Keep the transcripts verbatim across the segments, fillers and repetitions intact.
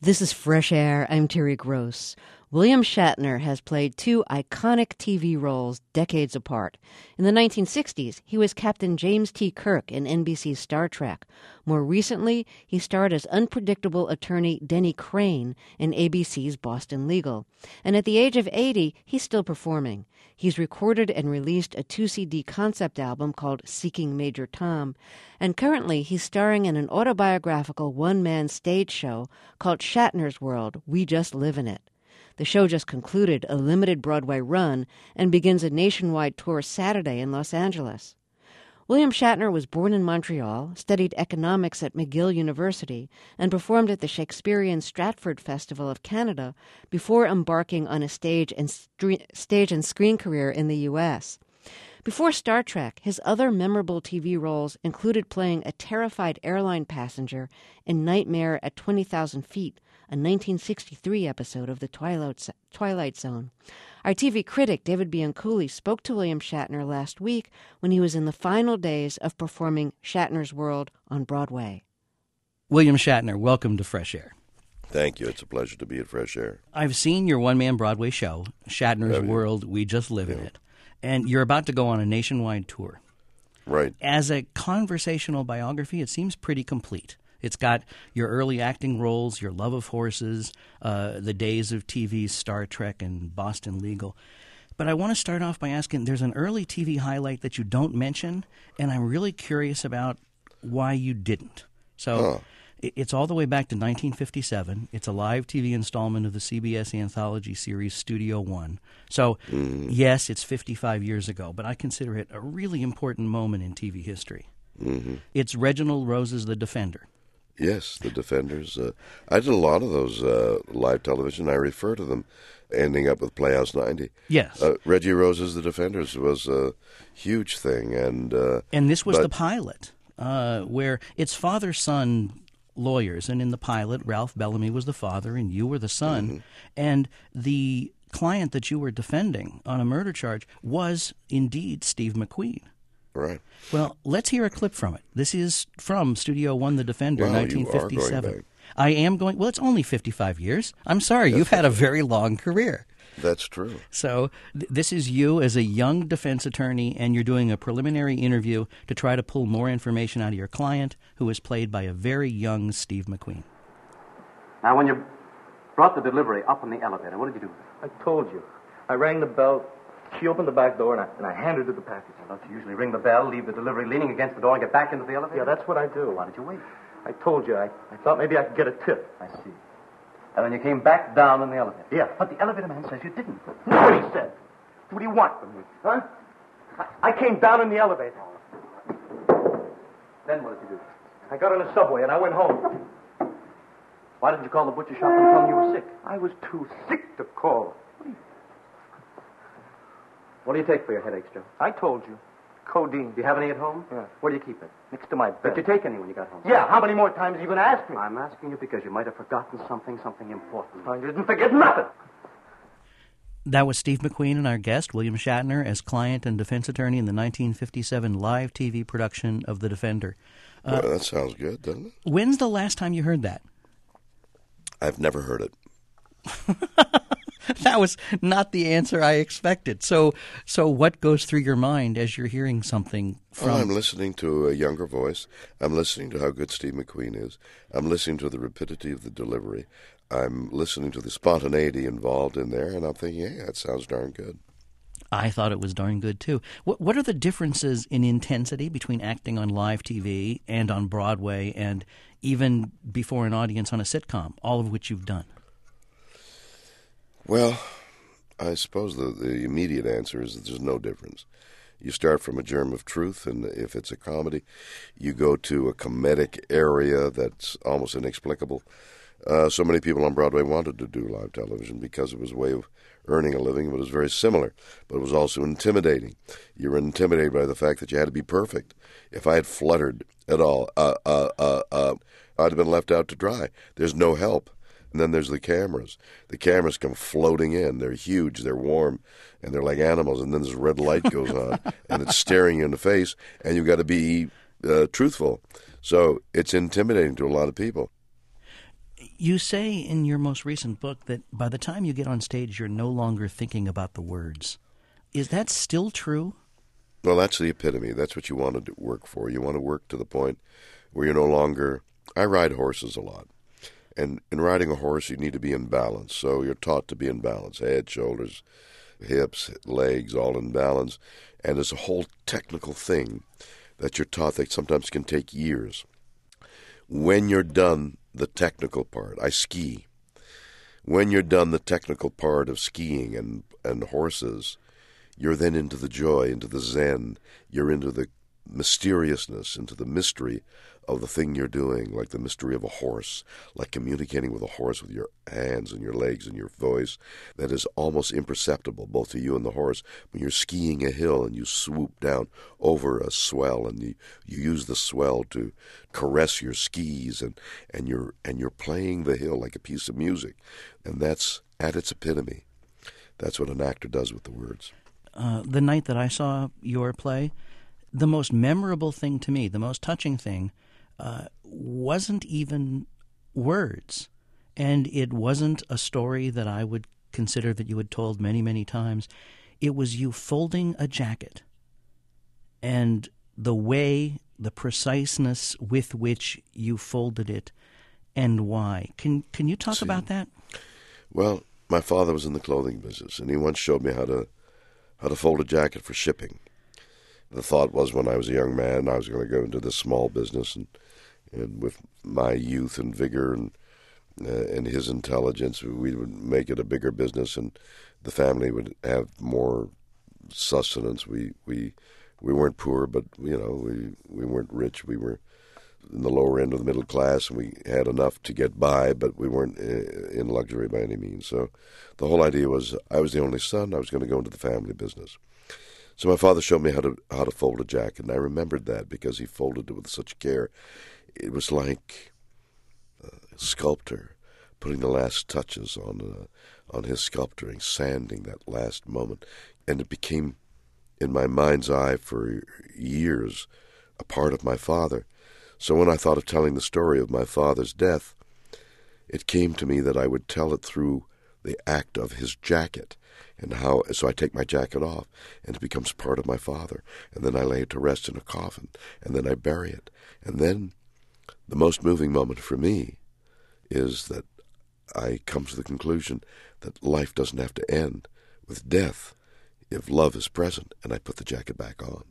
This is Fresh Air. I'm Terry Gross. William Shatner has played two iconic T V roles decades apart. In the nineteen sixties, he was Captain James T. Kirk in N B C's Star Trek. More recently, he starred as unpredictable attorney Denny Crane in A B C's Boston Legal. And at the age of eighty, he's still performing. He's recorded and released a two-C D concept album called Seeking Major Tom. And currently, he's starring in an autobiographical one-man stage show called Shatner's World, We Just Live in It. The show just concluded a limited Broadway run and begins a nationwide tour Saturday in Los Angeles. William Shatner was born in Montreal, studied economics at McGill University, and performed at the Shakespearean Stratford Festival of Canada before embarking on a stage and, stre- stage and screen career in the U S Before Star Trek, his other memorable T V roles included playing a terrified airline passenger in Nightmare at twenty thousand feet, a nineteen sixty-three episode of The Twilight, Twilight Zone. Our T V critic, David Bianculli, spoke to William Shatner last week when he was in the final days of performing Shatner's World on Broadway. William Shatner, welcome to Fresh Air. Thank you. It's a pleasure to be at Fresh Air. I've seen your one-man Broadway show, Shatner's Have you? World, We Just Live in Yeah. It. And you're about to go on a nationwide tour. Right. As a conversational biography, it seems pretty complete. It's got your early acting roles, your love of horses, uh, the days of T V's Star Trek and Boston Legal. But I want to start off by asking, there's an early T V highlight that you don't mention, and I'm really curious about why you didn't. So Huh. it, it's all the way back to nineteen fifty-seven. It's a live T V installment of the C B S anthology series Studio One. So, Mm-hmm. yes, it's fifty-five years ago, but I consider it a really important moment in T V history. Mm-hmm. It's Reginald Rose's The Defender. Yes, The Defenders. Uh, I did a lot of those uh, live television. I refer to them ending up with Playhouse ninety. Yes. Uh, Reggie Rose's The Defenders was a huge thing. And uh, and this was but, the pilot, uh, where it's father-son lawyers. And in the pilot, Ralph Bellamy was the father and you were the son. Mm-hmm. And the client that you were defending on a murder charge was indeed Steve McQueen. Right. Well, let's hear a clip from it. This is from Studio One, The Defender, Wow, nineteen fifty-seven. you are going back. I am going, well, it's only fifty-five years. I'm sorry, That's you've had a very long career. That's true. So th- this is you as a young defense attorney, and you're doing a preliminary interview to try to pull more information out of your client, who is played by a very young Steve McQueen. Now, when you brought the delivery up in the elevator, what did you do? I told you. I rang the bell. She opened the back door, and I, and I handed her the package. Don't you usually ring the bell, leave the delivery leaning against the door, and get back into the elevator? Yeah, that's what I do. Why did you wait? I told you. I, I thought maybe I could get a tip. I see. And then you came back down in the elevator? Yeah. But the elevator man says you didn't. Nobody said. What do you want from me? Huh? I, I came down in the elevator. Then what did you do? I got on a subway, and I went home. Why didn't you call the butcher shop and tell them you were sick? I was too sick to call. What do you take for your headaches, Joe? I told you. Codeine. Do you have any at home? Yeah. Where do you keep it? Next to my bed. Did you take any when you got home? Yeah, how many more times are you going to ask me? I'm asking you because you might have forgotten something, something important. I didn't forget nothing. That was Steve McQueen and our guest, William Shatner, as client and defense attorney in the nineteen fifty-seven live T V production of The Defender. Uh, well, that sounds good, doesn't it? When's the last time you heard that? I've never heard it. That was not the answer I expected. So, so what goes through your mind as you're hearing something from... Well, I'm listening to a younger voice. I'm listening to how good Steve McQueen is. I'm listening to the rapidity of the delivery. I'm listening to the spontaneity involved in there, and I'm thinking, hey, that sounds darn good. I thought it was darn good, too. What, what are the differences in intensity between acting on live T V and on Broadway and even before an audience on a sitcom, all of which you've done? Well, I suppose the, the immediate answer is that there's no difference. You start from a germ of truth, and if it's a comedy, you go to a comedic area that's almost inexplicable. Uh, so many people on Broadway wanted to do live television because it was a way of earning a living, but it was very similar. But it was also intimidating. You were intimidated by the fact that you had to be perfect. If I had fluttered at all, uh, uh, uh, uh, I'd have been left out to dry. There's no help. And then there's the cameras. The cameras come floating in. They're huge, they're warm, and they're like animals. And then this red light goes on, and it's staring you in the face, and you've got to be uh, truthful. So it's intimidating to a lot of people. You say in your most recent book that by the time you get on stage, you're no longer thinking about the words. Is that still true? Well, that's the epitome. That's what you want to work for. You want to work to the point where you're no longer... I ride horses a lot. And in riding a horse, you need to be in balance. So you're taught to be in balance. Head, shoulders, hips, legs, all in balance. And it's a whole technical thing that you're taught that sometimes can take years. When you're done the technical part, I ski. When you're done the technical part of skiing and, and horses, you're then into the joy, into the zen. You're into the mysteriousness, into the mystery of the thing you're doing, like the mystery of a horse, like communicating with a horse with your hands and your legs and your voice, that is almost imperceptible, both to you and the horse. When you're skiing a hill and you swoop down over a swell and you, you use the swell to caress your skis, and, and you're and you're playing the hill like a piece of music. And that's at its epitome. That's what an actor does with the words. Uh, the night that I saw your play, the most memorable thing to me, the most touching thing, uh, wasn't even words. And it wasn't a story that I would consider that you had told many, many times. It was you folding a jacket. And the way, the preciseness with which you folded it and why. Can can you talk See, about that? Well, my father was in the clothing business, and he once showed me how to how to fold a jacket for shipping. The thought was, when I was a young man, I was going to go into this small business, and, and with my youth and vigor and uh, and his intelligence, we would make it a bigger business, and the family would have more sustenance. We we we weren't poor, but you know we we weren't rich. We were in the lower end of the middle class, and we had enough to get by, but we weren't in luxury by any means. So the whole idea was, I was the only son. I was going to go into the family business. So my father showed me how to how to fold a jacket, and I remembered that because he folded it with such care. It was like a sculptor putting the last touches on uh, on his sculpturing, sanding that last moment, and it became, in my mind's eye for years, a part of my father. So when I thought of telling the story of my father's death, it came to me that I would tell it through the act of his jacket. And how, so I take my jacket off, and it becomes part of my father. And then I lay it to rest in a coffin, and then I bury it. And then the most moving moment for me is that I come to the conclusion that life doesn't have to end with death if love is present, and I put the jacket back on.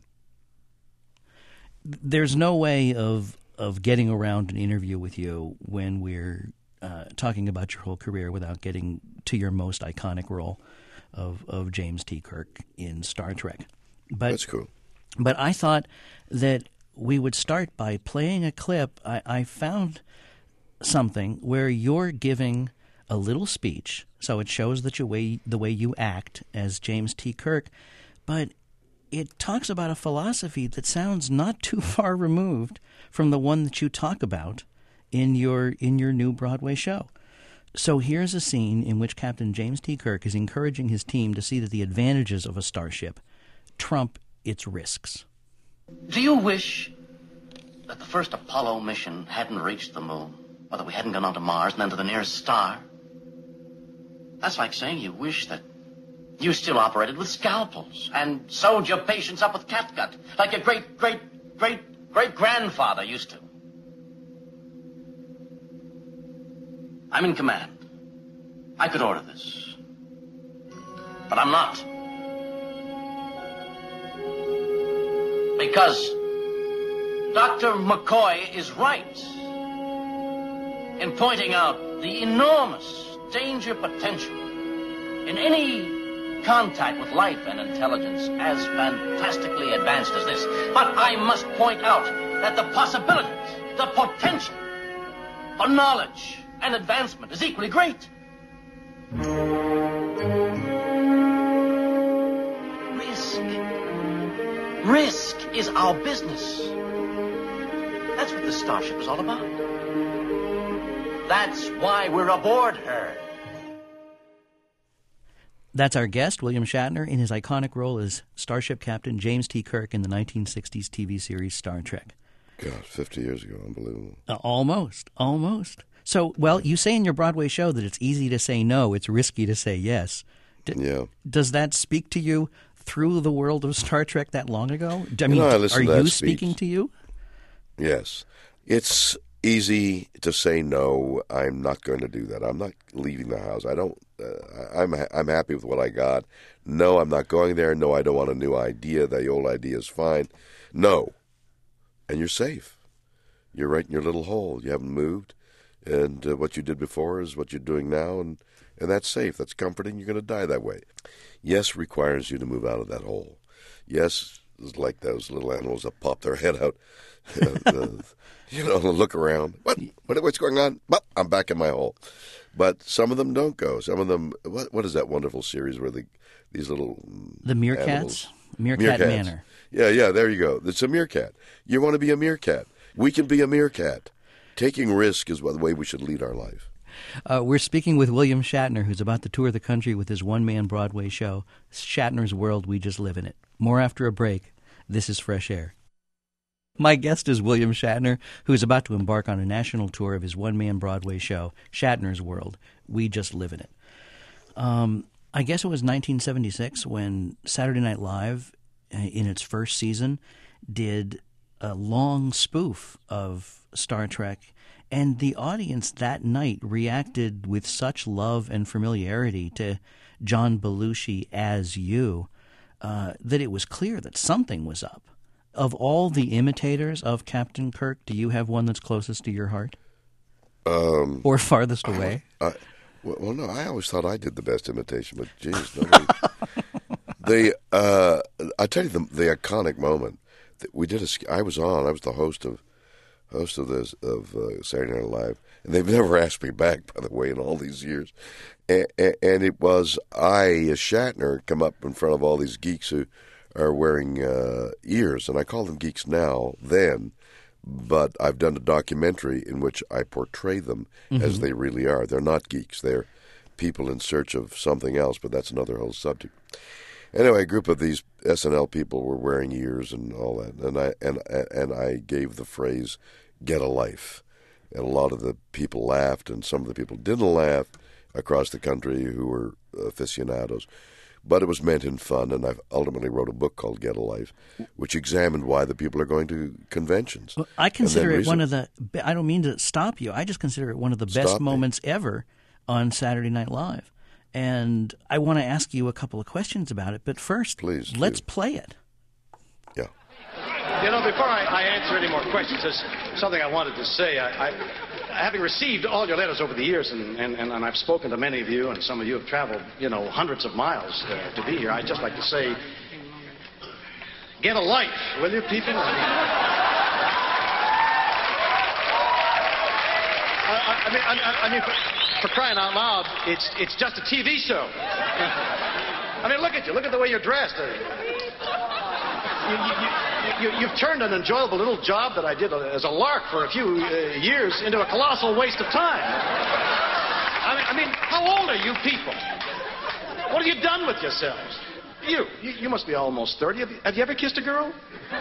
There's no way of of getting around an interview with you when we're uh, talking about your whole career without getting to your most iconic role of of James T. Kirk in Star Trek. But, That's cool. But I thought that we would start by playing a clip. I, I found something where you're giving a little speech, so it shows that you way, the way you act as James T. Kirk, but it talks about a philosophy that sounds not too far removed from the one that you talk about in your in your new Broadway show. So here's a scene in which Captain James T. Kirk is encouraging his team to see that the advantages of a starship trump its risks. Do you wish that the first Apollo mission hadn't reached the moon, or that we hadn't gone on to Mars and then to the nearest star? That's like saying you wish that you still operated with scalpels and sewed your patients up with catgut, like your great, great, great, great-grandfather used to. I'm in command. I could order this. But I'm not. Because Doctor McCoy is right in pointing out the enormous danger potential in any contact with life and intelligence as fantastically advanced as this. But I must point out that the possibilities, the potential for knowledge and advancement is equally great. Risk. Risk is our business. That's what the starship is all about. That's why we're aboard her. That's our guest, William Shatner, in his iconic role as Starship Captain James T. Kirk in the nineteen sixties T V series Star Trek. God, fifty years ago, unbelievable. Uh, almost, almost. So, well, you say in your Broadway show that it's easy to say no, it's risky to say yes. D- Yeah. Does that speak to you through the world of Star Trek that long ago? I mean, know, I are listen to that you speech. speaking to you? Yes. It's easy to say no. I'm not going to do that. I'm not leaving the house. I don't. Uh, I'm I'm happy with what I got. No, I'm not going there. No, I don't want a new idea. The old idea is fine. No, and you're safe. You're right in your little hole. You haven't moved, and uh, what you did before is what you're doing now, and and that's safe. That's comforting. You're going to die that way. Yes requires you to move out of that hole. Yes, it's like those little animals that pop their head out. uh, you know, look around. What? what? What's going on? Well, I'm back in my hole. But some of them don't go. Some of them. What? What is that wonderful series where the these little The Meerkats? animals, Meerkat meerkats. Manor. Yeah, yeah. There you go. It's a meerkat. You want to be a meerkat. We can be a meerkat. Taking risk is the way we should lead our life. Uh, we're speaking with William Shatner, who's about to tour the country with his one-man Broadway show, Shatner's World, We Just Live in It. More after a break. This is Fresh Air. My guest is William Shatner, who is about to embark on a national tour of his one-man Broadway show, Shatner's World, We Just Live in It. Um, I guess it was nineteen seventy-six when Saturday Night Live, uh, in its first season, did a long spoof of Star Trek, and the audience that night reacted with such love and familiarity to John Belushi as you uh, that it was clear that something was up. Of all the imitators of Captain Kirk, do you have one that's closest to your heart? Um, or farthest away? I, well, well, no, I always thought I did the best imitation, but geez, nobody. they, uh, I tell you the, the iconic moment that we did. A, I was on. I was the host of host of this of uh, Saturday Night Live, and they've never asked me back, by the way, in all these years. And, and it was I, as Shatner, come up in front of all these geeks who are wearing uh, ears, and I call them geeks now, then, but I've done a documentary in which I portray them mm-hmm. as they really are. They're not geeks. They're people in search of something else, but that's another whole subject. Anyway, a group of these S N L people were wearing ears and all that, and I and and I gave the phrase, "Get a life," and a lot of the people laughed, and some of the people didn't laugh across the country who were aficionados. But it was meant in fun, and I ultimately wrote a book called Get a Life, which examined why the people are going to conventions. Well, I consider it reason, one of the – I don't mean to stop you. I just consider it one of the best moments ever on Saturday Night Live. And I want to ask you a couple of questions about it. But first, please, let's do. play it. Yeah. You know, before I, I answer any more questions, there's something I wanted to say. I, I, having received all your letters over the years, and, and, and I've spoken to many of you, and some of you have traveled, you know, hundreds of miles uh, to be here, I'd just like to say, get a life, will you, people? I mean, I, I mean, I, I mean for, for crying out loud, it's, it's just a T V show. I mean, look at you. Look at the way you're dressed. You, you, you, you, you've turned an enjoyable little job that I did as a lark for a few uh, years into a colossal waste of time. I mean, I mean, how old are you people? What have you done with yourselves? You, you, you must be almost thirty. Have you, have you ever kissed a girl?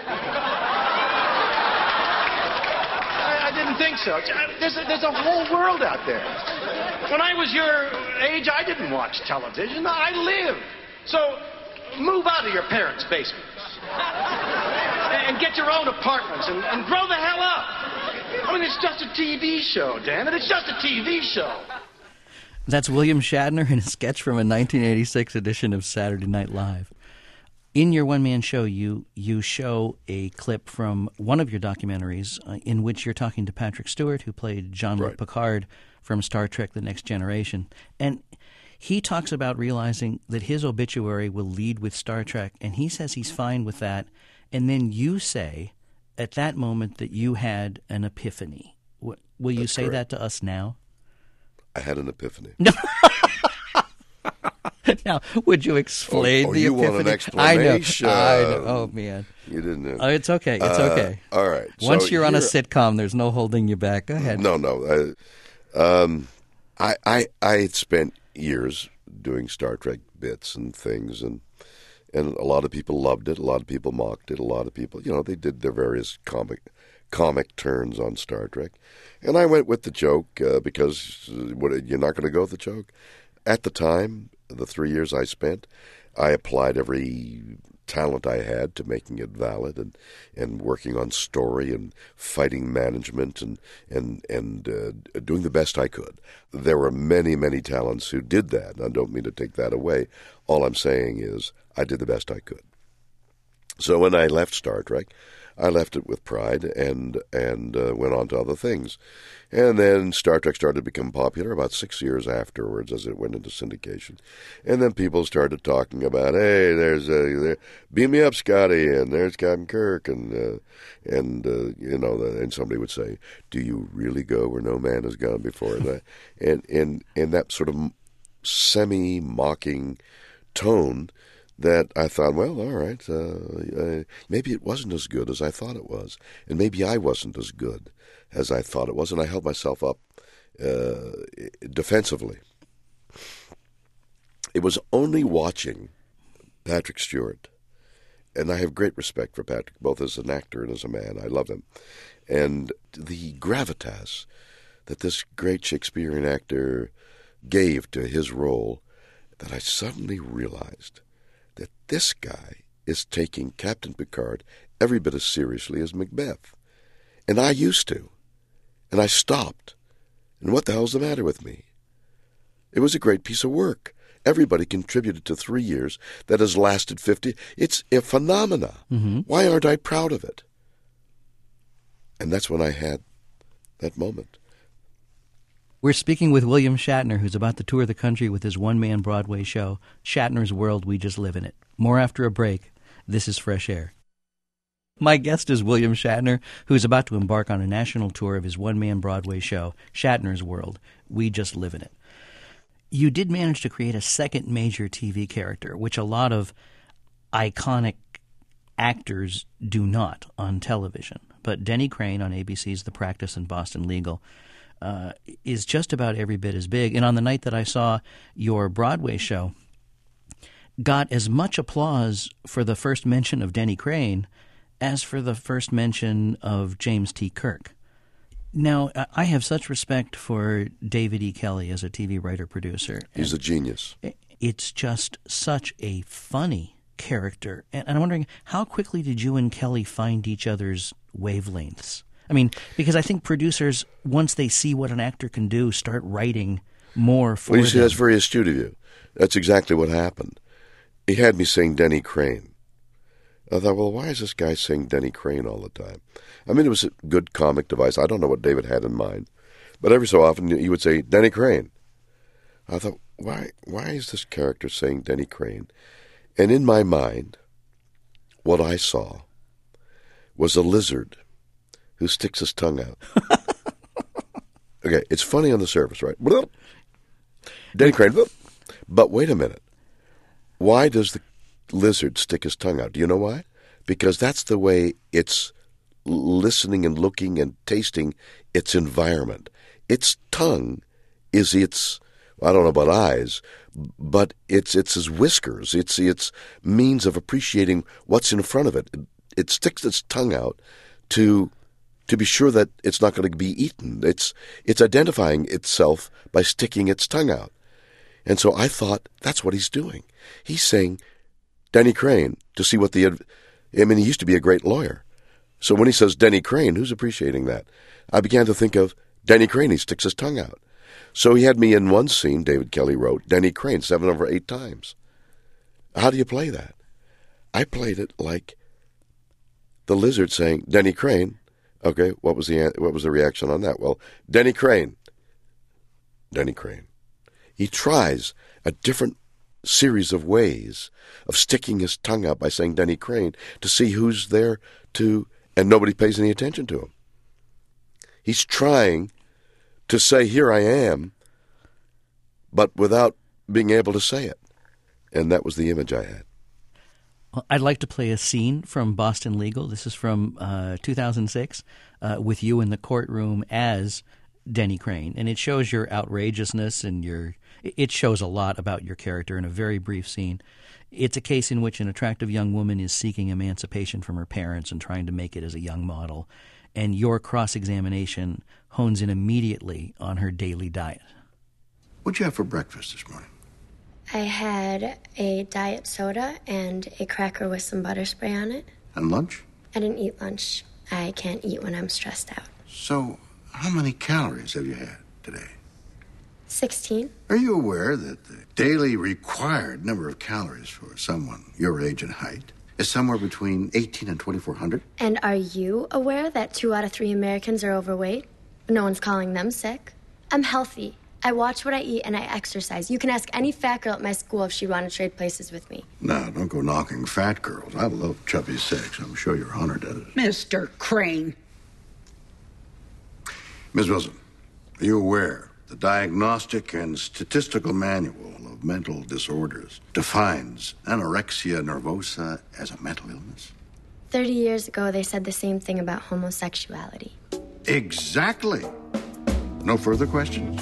I, I didn't think so. There's a, there's a whole world out there. When I was your age, I didn't watch television. I lived. So move out of your parents' basements and get your own apartments and, and grow the hell up. I mean, it's just a T V show, damn it. It's just a T V show. That's William Shatner in a sketch from a nineteen eighty-six edition of Saturday Night Live. In your one-man show, you you show a clip from one of your documentaries uh, in which you're talking to Patrick Stewart, who played Jean-Luc right. Picard from Star Trek The Next Generation. And he talks about realizing that his obituary will lead with Star Trek, and he says he's fine with that. And then you say at that moment that you had an epiphany. W- will you That's say correct. that to us now? I had an epiphany. No. Now, would you explain oh, oh, the you epiphany? want an explanation? I know. I know. Oh, man. You didn't know. Oh, it's okay. It's Uh, okay. All right. Once So you're on a here- sitcom, there's no holding you back. Go ahead. No, no. Uh, um, I, I, I had spent years doing Star Trek bits and things, and and a lot of people loved it. A lot of people mocked it. A lot of people, you know, they did their various comic comic turns on Star Trek. And I went with the joke uh, because uh, what, you're not going to go with the joke. At the time, the three years I spent, I applied every talent I had to making it valid, and, and working on story and fighting management and and and uh, doing the best I could. There were many, many talents who did that, and I don't mean to take that away. All I'm saying is I did the best I could. So when I left Star Trek, I left it with pride and and uh, went on to other things. And then Star Trek started to become popular about six years afterwards as it went into syndication. And then people started talking about, hey, there's a, there, beam me up, Scotty, and there's Captain Kirk. And, uh, and uh, you know, and somebody would say, do you really go where no man has gone before? And, that, and, and, and that sort of semi-mocking tone that I thought, well, all right, uh, uh, maybe it wasn't as good as I thought it was. And maybe I wasn't as good as I thought it was. And I held myself up uh, defensively. It was only watching Patrick Stewart, and I have great respect for Patrick, both as an actor and as a man. I love him. And the gravitas that this great Shakespearean actor gave to his role, that I suddenly realized that this guy is taking Captain Picard every bit as seriously as Macbeth. And I used to. And I stopped. And what the hell's the matter with me? It was a great piece of work. Everybody contributed to three years that has lasted fifty. It's a phenomena. Mm-hmm. Why aren't I proud of it? And that's when I had that moment. We're speaking with William Shatner, who's about to tour the country with his one-man Broadway show, Shatner's World, We Just Live in It. More after a break. This is Fresh Air. My guest is William Shatner, who is about to embark on a national tour of his one-man Broadway show, Shatner's World, We Just Live in It. You did manage to create a second major T V character, which a lot of iconic actors do not on television. But Denny Crane on A B C's The Practice and Boston Legal uh, is just about every bit as big. And on the night that I saw your Broadway show, got as much applause for the first mention of Denny Crane as for the first mention of James T. Kirk. Now, I have such respect for David E. Kelley as a T V writer-producer. He's a genius. It's just such a funny character. And I'm wondering, how quickly did you and Kelley find each other's wavelengths? I mean, because I think producers, once they see what an actor can do, start writing more for Well, you see, them. that's very astute of you. That's exactly what happened. He had me saying Denny Crane. I thought, well, why is this guy saying Denny Crane all the time? I mean, it was a good comic device. I don't know what David had in mind. But every so often he would say, Denny Crane. I thought, why why is this character saying Denny Crane? And in my mind, what I saw was a lizard who sticks his tongue out. Okay, it's funny on the surface, right? Denny Crane. But wait a minute. Why does the lizard stick his tongue out? Do you know why? Because that's the way it's listening and looking and tasting its environment. Its tongue is its, I don't know about eyes, but it's it's its whiskers. It's its means of appreciating what's in front of it. It, it sticks its tongue out to to be sure that it's not going to be eaten. It's it's identifying itself by sticking its tongue out. And so I thought, that's what he's doing. He's saying, Denny Crane, to see what the, I mean, he used to be a great lawyer. So when he says Denny Crane, who's appreciating that? I began to think of Denny Crane, he sticks his tongue out. So he had me in one scene, David Kelley wrote, Denny Crane, seven over eight times. How do you play that? I played it like the lizard saying, Denny Crane. Okay, what was the what was the reaction on that? Well, Denny Crane. Denny Crane. He tries a different series of ways of sticking his tongue out by saying Denny Crane to see who's there to, and nobody pays any attention to him. He's trying to say, here I am, but without being able to say it. And that was the image I had. I'd like to play a scene from Boston Legal. This is from uh, two thousand six, uh, with you in the courtroom as Denny Crane. And it shows your outrageousness and your it shows a lot about your character in a very brief scene. It's a case in which an attractive young woman is seeking emancipation from her parents and trying to make it as a young model. and your cross-examination hones in immediately on her daily diet. What'd you have for breakfast this morning? I had a diet soda and a cracker with some butter spray on it. And lunch? I didn't eat lunch. I can't eat when I'm stressed out. So, how many calories have you had today? sixteen. Are you aware that the daily required number of calories for someone your age and height is somewhere between eighteen and twenty-four hundred? And are you aware that two out of three Americans are overweight? No one's calling them sick. I'm healthy. I watch what I eat and I exercise. You can ask any fat girl at my school if she'd want to trade places with me. Now, don't go knocking fat girls. I love chubby sex. I'm sure your honor does. Mister Crane. Miss Wilson, are you aware the Diagnostic and Statistical Manual of Mental Disorders defines anorexia nervosa as a mental illness? Thirty years ago, they said the same thing about homosexuality. Exactly. No further questions?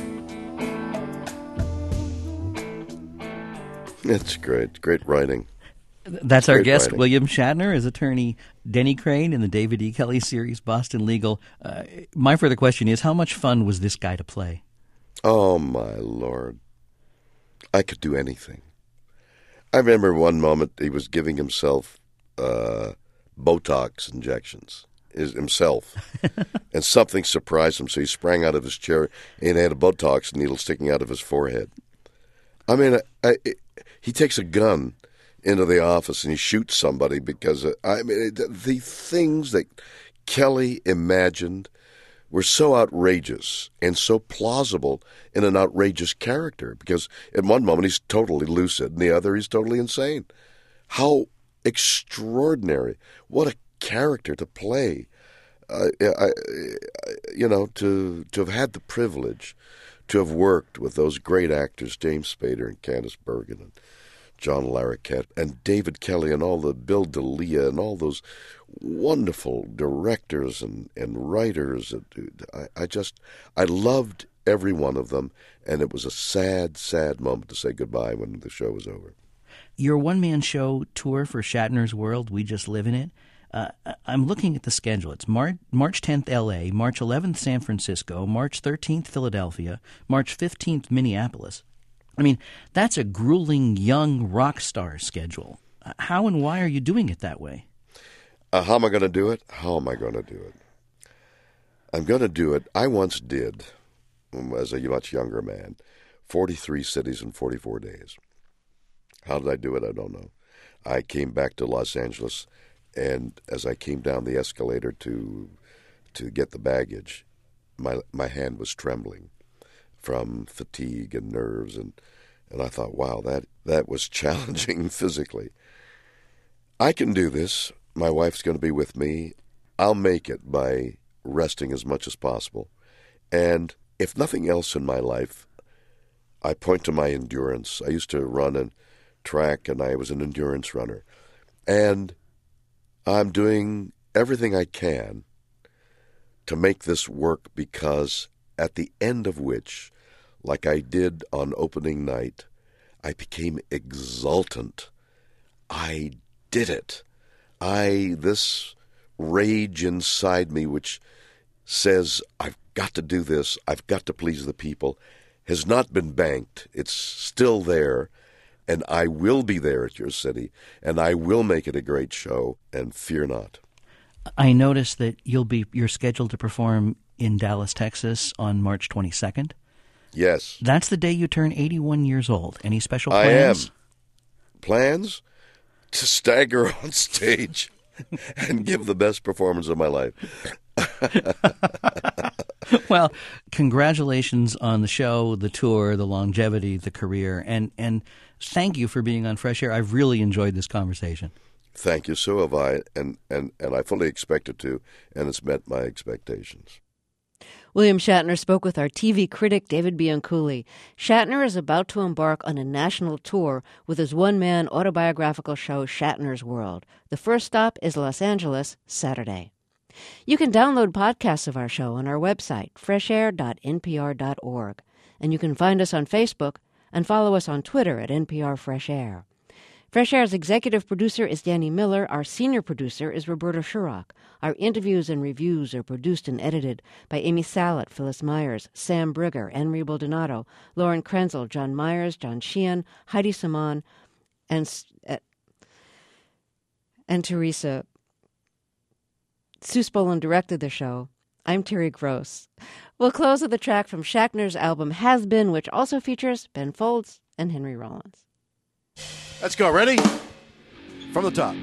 It's great. Great writing. That's our Great guest, writing. William Shatner, as attorney Denny Crane in the David E. Kelly series, Boston Legal. Uh, my further question is, how much fun was this guy to play? Oh, my Lord. I could do anything. I remember one moment he was giving himself uh, Botox injections, his, himself, and something surprised him, so he sprang out of his chair and had a Botox needle sticking out of his forehead. I mean, I, I, he takes a gun into the office and he shoots somebody because, uh, I mean, the, the things that Kelly imagined were so outrageous and so plausible in an outrageous character, because at one moment he's totally lucid and the other he's totally insane. How extraordinary. What a character to play. Uh, I, you know, to to have had the privilege to have worked with those great actors, James Spader and Candice Bergen and John Larroquette and David Kelly and all the Bill D'Elia and all those wonderful directors and, and writers. I, I just, I loved every one of them, and it was a sad, sad moment to say goodbye when the show was over. Your one-man show tour for Shatner's World, We Just Live in It, uh, I'm looking at the schedule. It's Mar- March tenth, L A, March eleventh, San Francisco, March thirteenth, Philadelphia, March fifteenth, Minneapolis. I mean, that's a grueling young rock star schedule. How and why are you doing it that way? Uh, how am I going to do it? How am I going to do it? I'm going to do it. I once did, as a much younger man, forty-three cities in forty-four days. How did I do it? I don't know. I came back to Los Angeles, and as I came down the escalator to to get the baggage, my my hand was trembling from fatigue and nerves, and, and I thought, wow, that, that was challenging physically. I can do this. My wife's going to be with me. I'll make it by resting as much as possible. And if nothing else in my life, I point to my endurance. I used to run and track, and I was an endurance runner. And I'm doing everything I can to make this work, because at the end of which, like I did on opening night, I became exultant. I did it. I, this rage inside me which says, I've got to do this, I've got to please the people, has not been banked. It's still there, and I will be there at your city, and I will make it a great show, and fear not. I noticed that you'll be you're scheduled to perform in Dallas, Texas on March twenty-second. Yes. That's the day you turn eighty-one years old. Any special I plans? am. Plans? To stagger on stage and give the best performance of my life. Well, congratulations on the show, the tour, the longevity, the career, and, and thank you for being on Fresh Air. I've really enjoyed this conversation. Thank you. So have I, and, and, and I fully expected to, and it's met my expectations. William Shatner spoke with our T V critic, David Bianculli. Shatner is about to embark on a national tour with his one-man autobiographical show, Shatner's World. The first stop is Los Angeles, Saturday. You can download podcasts of our show on our website, fresh air dot n p r dot org. And you can find us on Facebook and follow us on Twitter at N P R Fresh Air. Fresh Air's executive producer is Danny Miller. Our senior producer is Roberta Shurrock. Our interviews and reviews are produced and edited by Amy Salet, Phyllis Myers, Sam Brigger, Henry Baldonado, Lauren Krenzel, John Myers, John Sheehan, Heidi Saman, and uh, and Teresa. Sue Spolin directed the show. I'm Terry Gross. We'll close with a track from Shatner's album Has Been, which also features Ben Folds and Henry Rollins. Let's go. Ready? From the top.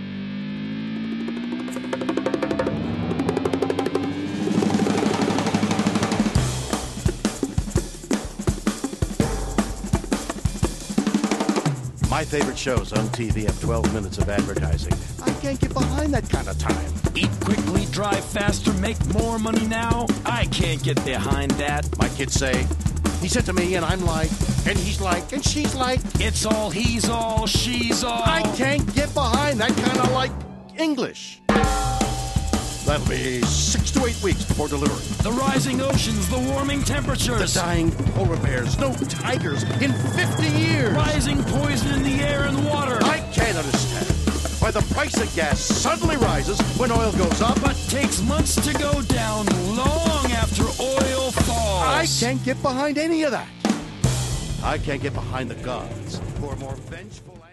My favorite shows on T V have twelve minutes of advertising. I can't get behind that kind of time. Eat quickly, drive faster, make more money now. I can't get behind that. My kids say, he said to me, and I'm like, and he's like, and she's like. It's all, he's all, she's all. I can't get behind that kind of like English. That'll be six to eight weeks before delivery. The rising oceans, the warming temperatures. The dying polar bears, no tigers in fifty years. Rising poison in the air and water. I can't understand why the price of gas suddenly rises when oil goes up. But takes months to go down long after oil falls. I can't get behind any of that. I can't get behind the gods who are more vengeful.